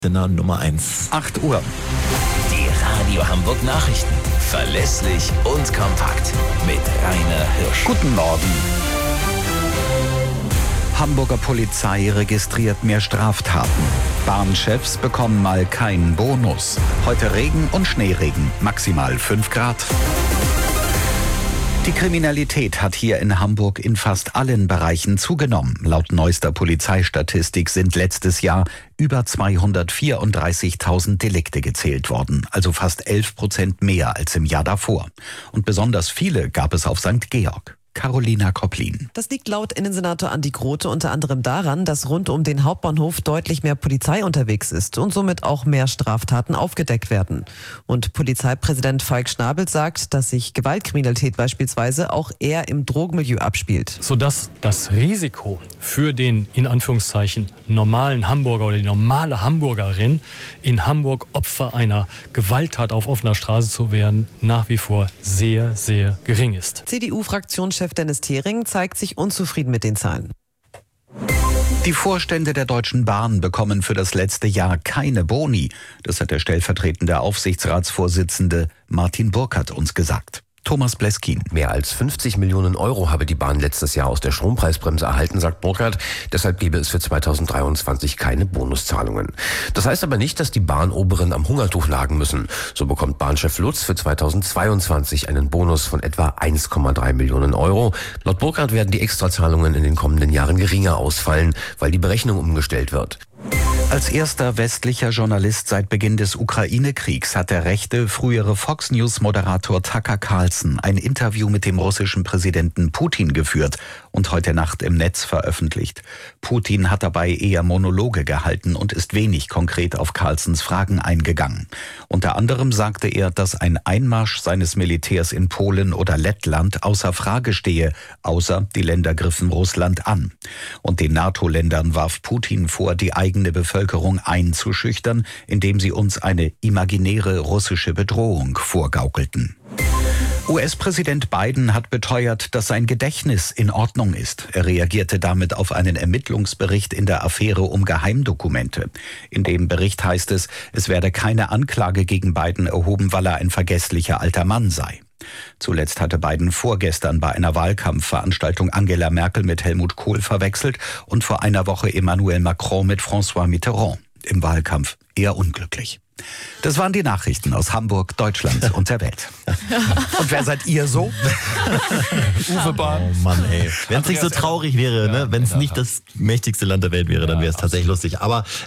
Nummer 1. 8 Uhr. Die Radio Hamburg Nachrichten. Verlässlich und kompakt. Mit Rainer Hirsch. Guten Morgen. Hamburger Polizei registriert mehr Straftaten. Bahnchefs bekommen mal keinen Bonus. Heute Regen und Schneeregen, maximal 5 Grad. Die Kriminalität hat hier in Hamburg in fast allen Bereichen zugenommen. Laut neuester Polizeistatistik sind letztes Jahr über 234.000 Delikte gezählt worden, also fast 11% mehr als im Jahr davor. Und besonders viele gab es auf St. Georg. Carolina Kopplin. Das liegt laut Innensenator Andi Grote unter anderem daran, dass rund um den Hauptbahnhof deutlich mehr Polizei unterwegs ist und somit auch mehr Straftaten aufgedeckt werden. Und Polizeipräsident Falk Schnabel sagt, dass sich Gewaltkriminalität beispielsweise auch eher im Drogenmilieu abspielt. Sodass das Risiko für den, in Anführungszeichen, normalen Hamburger oder die normale Hamburgerin in Hamburg Opfer einer Gewalttat auf offener Straße zu werden, nach wie vor sehr, sehr gering ist. CDU-Fraktionschef Dennis Thering zeigt sich unzufrieden mit den Zahlen. Die Vorstände der Deutschen Bahn bekommen für das letzte Jahr keine Boni. Das hat der stellvertretende Aufsichtsratsvorsitzende Martin Burkhardt uns gesagt. Thomas Bleskin. Mehr als 50 Millionen Euro habe die Bahn letztes Jahr aus der Strompreisbremse erhalten, sagt Burkhardt. Deshalb gebe es für 2023 keine Bonuszahlungen. Das heißt aber nicht, dass die Bahnoberen am Hungertuch nagen müssen. So bekommt Bahnchef Lutz für 2022 einen Bonus von etwa 1,3 Millionen Euro. Laut Burkhardt werden die Extrazahlungen in den kommenden Jahren geringer ausfallen, weil die Berechnung umgestellt wird. Als erster westlicher Journalist seit Beginn des Ukraine-Kriegs hat der rechte, frühere Fox-News-Moderator Tucker Carlson ein Interview mit dem russischen Präsidenten Putin geführt und heute Nacht im Netz veröffentlicht. Putin hat dabei eher Monologe gehalten und ist wenig konkret auf Carlsons Fragen eingegangen. Unter anderem sagte er, dass ein Einmarsch seines Militärs in Polen oder Lettland außer Frage stehe, außer die Länder griffen Russland an. Und den NATO-Ländern warf Putin vor, die eigene Bevölkerung einzuschüchtern, indem sie uns eine imaginäre russische Bedrohung vorgaukelten. US-Präsident Biden hat beteuert, dass sein Gedächtnis in Ordnung ist. Er reagierte damit auf einen Ermittlungsbericht in der Affäre um Geheimdokumente. In dem Bericht heißt es, es werde keine Anklage gegen Biden erhoben, weil er ein vergesslicher alter Mann sei. Zuletzt hatte Biden vorgestern bei einer Wahlkampfveranstaltung Angela Merkel mit Helmut Kohl verwechselt und vor einer Woche Emmanuel Macron mit François Mitterrand. Im Wahlkampf eher unglücklich. Das waren die Nachrichten aus Hamburg, Deutschland und der Welt. Und wer seid ihr so? Uwe Bahn. Oh Mann, ey. Wenn es nicht so traurig wäre, ne? Wenn es nicht das mächtigste Land der Welt wäre, dann wäre es tatsächlich lustig. Aber